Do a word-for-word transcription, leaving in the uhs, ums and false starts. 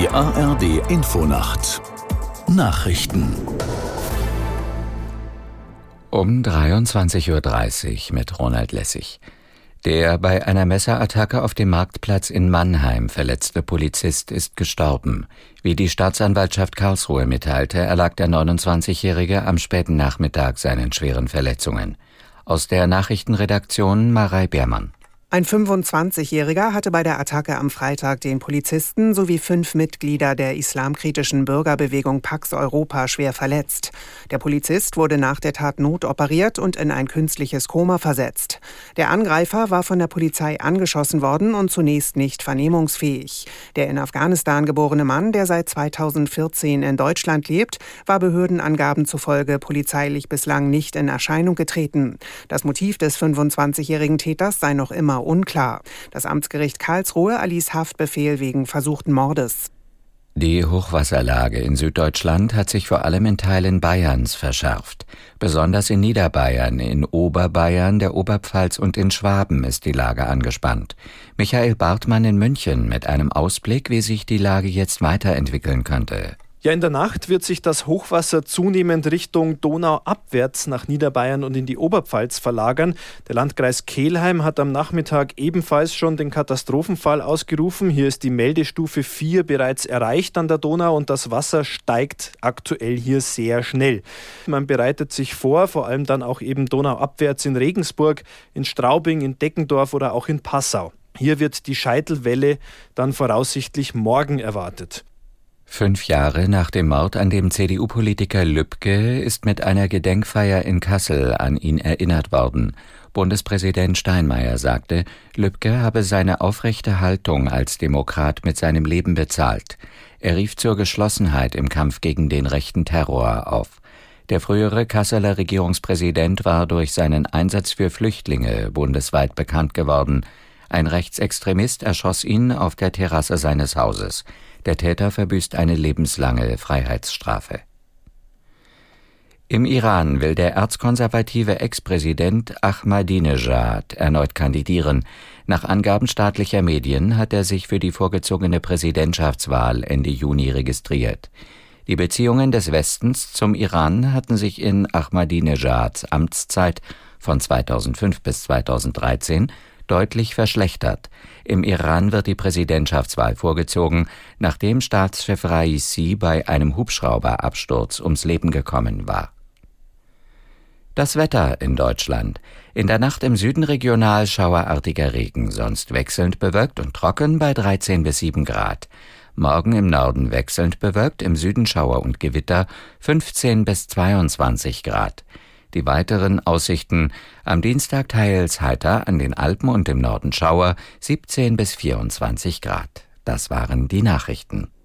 Die A R D Infonacht Nachrichten um dreiundzwanzig Uhr dreißig mit Ronald Lessig. Der bei einer Messerattacke auf dem Marktplatz in Mannheim verletzte Polizist ist gestorben. Wie die Staatsanwaltschaft Karlsruhe mitteilte, erlag der neunundzwanzigjährige am späten Nachmittag seinen schweren Verletzungen. Aus der Nachrichtenredaktion Marei Beermann. Ein fünfundzwanzigjähriger hatte bei der Attacke am Freitag den Polizisten sowie fünf Mitglieder der islamkritischen Bürgerbewegung Pax Europa schwer verletzt. Der Polizist wurde nach der Tat notoperiert und in ein künstliches Koma versetzt. Der Angreifer war von der Polizei angeschossen worden und zunächst nicht vernehmungsfähig. Der in Afghanistan geborene Mann, der seit zweitausendvierzehn in Deutschland lebt, war Behördenangaben zufolge polizeilich bislang nicht in Erscheinung getreten. Das Motiv des fünfundzwanzigjährigen Täters sei noch immer unklar. Das Amtsgericht Karlsruhe erließ Haftbefehl wegen versuchten Mordes. Die Hochwasserlage in Süddeutschland hat sich vor allem in Teilen Bayerns verschärft. Besonders in Niederbayern, in Oberbayern, der Oberpfalz und in Schwaben ist die Lage angespannt. Michael Bartmann in München mit einem Ausblick, wie sich die Lage jetzt weiterentwickeln könnte. Ja, in der Nacht wird sich das Hochwasser zunehmend Richtung Donau abwärts nach Niederbayern und in die Oberpfalz verlagern. Der Landkreis Kelheim hat am Nachmittag ebenfalls schon den Katastrophenfall ausgerufen. Hier ist die Meldestufe vier bereits erreicht an der Donau und das Wasser steigt aktuell hier sehr schnell. Man bereitet sich vor, vor allem dann auch eben donauabwärts in Regensburg, in Straubing, in Deckendorf oder auch in Passau. Hier wird die Scheitelwelle dann voraussichtlich morgen erwartet. Fünf Jahre nach dem Mord an dem C D U-Politiker Lübke ist mit einer Gedenkfeier in Kassel an ihn erinnert worden. Bundespräsident Steinmeier sagte, Lübke habe seine aufrechte Haltung als Demokrat mit seinem Leben bezahlt. Er rief zur Geschlossenheit im Kampf gegen den rechten Terror auf. Der frühere Kasseler Regierungspräsident war durch seinen Einsatz für Flüchtlinge bundesweit bekannt geworden. Ein Rechtsextremist erschoss ihn auf der Terrasse seines Hauses. Der Täter verbüßt eine lebenslange Freiheitsstrafe. Im Iran will der erzkonservative Ex-Präsident Ahmadinejad erneut kandidieren. Nach Angaben staatlicher Medien hat er sich für die vorgezogene Präsidentschaftswahl Ende Juni registriert. Die Beziehungen des Westens zum Iran hatten sich in Ahmadinejads Amtszeit von zweitausendfünf bis zweitausenddreizehn deutlich verschlechtert. Im Iran wird die Präsidentschaftswahl vorgezogen, nachdem Staatschef Raisi bei einem Hubschrauberabsturz ums Leben gekommen war. Das Wetter in Deutschland. In der Nacht im Süden regional schauerartiger Regen, sonst wechselnd bewölkt und trocken bei dreizehn bis sieben Grad. Morgen im Norden wechselnd bewölkt, im Süden Schauer und Gewitter fünfzehn bis zweiundzwanzig Grad. Die weiteren Aussichten: am Dienstag teils heiter, an den Alpen und im Norden Schauer, siebzehn bis vierundzwanzig Grad. Das waren die Nachrichten.